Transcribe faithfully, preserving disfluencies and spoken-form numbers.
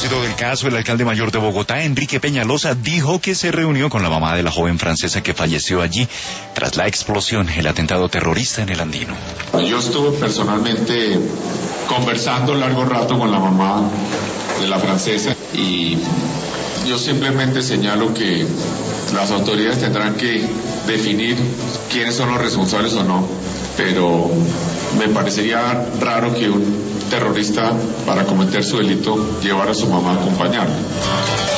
propósito del caso, el alcalde mayor de Bogotá, Enrique Peñalosa, dijo que se reunió con la mamá de la joven francesa que falleció allí tras la explosión, el atentado terrorista en el Andino. Yo estuve personalmente conversando largo rato con la mamá de la francesa y yo simplemente señalo que las autoridades tendrán que definir quiénes son los responsables o no, pero me parecería raro que un terrorista, para cometer su delito, llevara a su mamá a acompañarlo.